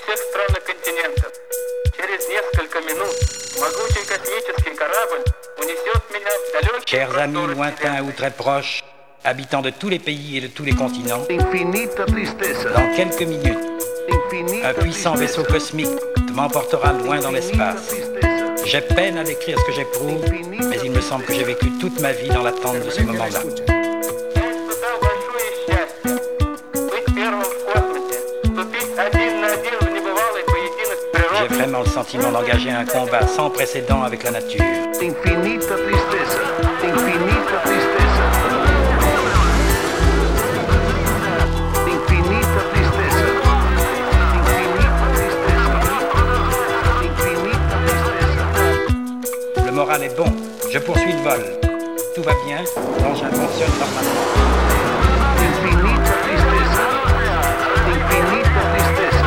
всех стран и континентов. Через несколько минут могучий космический корабль унесет меня в далекие Chers amis просторы lointains ou très proches, habitants de tous les pays et de tous les continents, Infinita tristeza. dans quelques minutes, Infinita un puissant vaisseau cosmique m'emportera loin dans l'espace. J'ai peine à décrire ce que j'éprouve, mais il me semble que j'ai vécu toute ma vie dans l'attente de ce moment-là. J'ai vraiment le sentiment d'engager un combat sans précédent avec la nature. Infinita tristeza. Infinita tristeza. Infinita tristeza. Infinita tristeza. Le moral est bon, je poursuis le vol. Tout va bien, l'engin fonctionne normalement. Infinita tristeza. Infinita tristeza.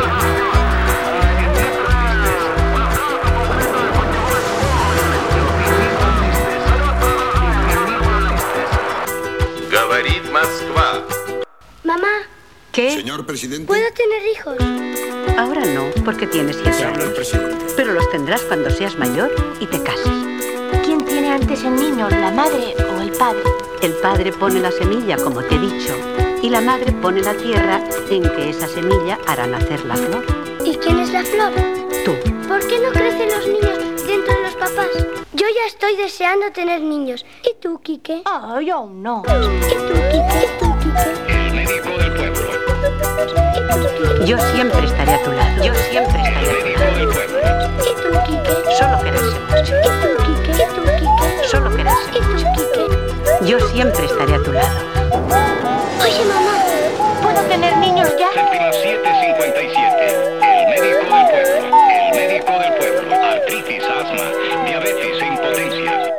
Говорит Москва. Mamá, ¿Qué? Señor presidente. ¿puedo tener hijos? Ahora no, porque tienes 7 Habla el años. presidente. Pero los tendrás cuando seas mayor y te cases. ¿Quién tiene antes el niño, la madre o el padre? El padre pone la semilla, como te he dicho, y la madre pone la tierra en que esa semilla hará nacer la flor. ¿Y quién es la flor? Tú. ¿Por qué no crecen los niños dentro de los papás? Yo ya estoy deseando tener niños. ¿Y tú, Quique? Yo aún no. ¿Y tú, Quique? ¿Y tú, Quique? El médico del pueblo. ¿Y tú, Quique? Yo siempre estaré a tu lado. Yo siempre estaré a tu Médico lado. del pueblo. ¿Y tú, Quique? Solo quererse mucho. ¿Y tú, Quique? ¿Y tú, Quique? Solo quererse ¿Y tú, mucho. Quique? Yo siempre estaré a tu lado. Oye, mamá, ¿puedo tener niños ya? Séptima 757. El médico del pueblo. El médico del pueblo. Artritis, asma, diabetes e impotencia.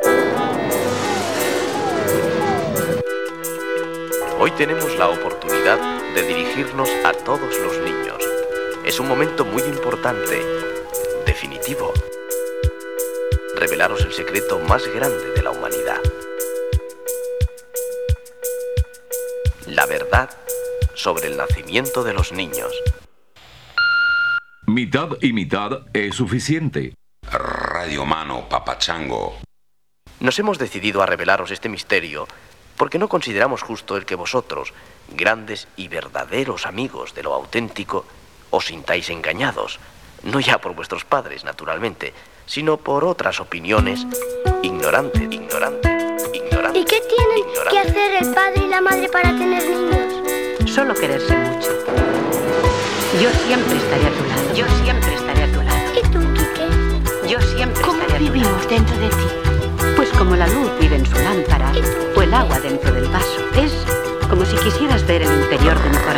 Hoy tenemos la oportunidad de dirigirnos a todos los niños. Es un momento muy importante, definitivo. Revelaros el secreto más grande de la humanidad. La verdad sobre el nacimiento de los niños. Mitad y mitad es suficiente. Radio Mano, Papachango. Nos hemos decidido a revelaros este misterio porque no consideramos justo el que vosotros, grandes y verdaderos amigos de lo auténtico, os sintáis engañados, no ya por vuestros padres, naturalmente, sino por otras opiniones ignorantes. ¿Y qué tienen que hacer el padre y la madre para tener niños? Solo quererse mucho. Yo siempre estaré a tu lado. Yo siempre estaré a tu lado. ¿Y tú, Quique? Yo siempre ¿Cómo estaré a tu lado. vivimos dentro de ti? Pues como la luz vive en su lámpara o el agua dentro del vaso. Es como si quisieras ver el interior de mi corazón.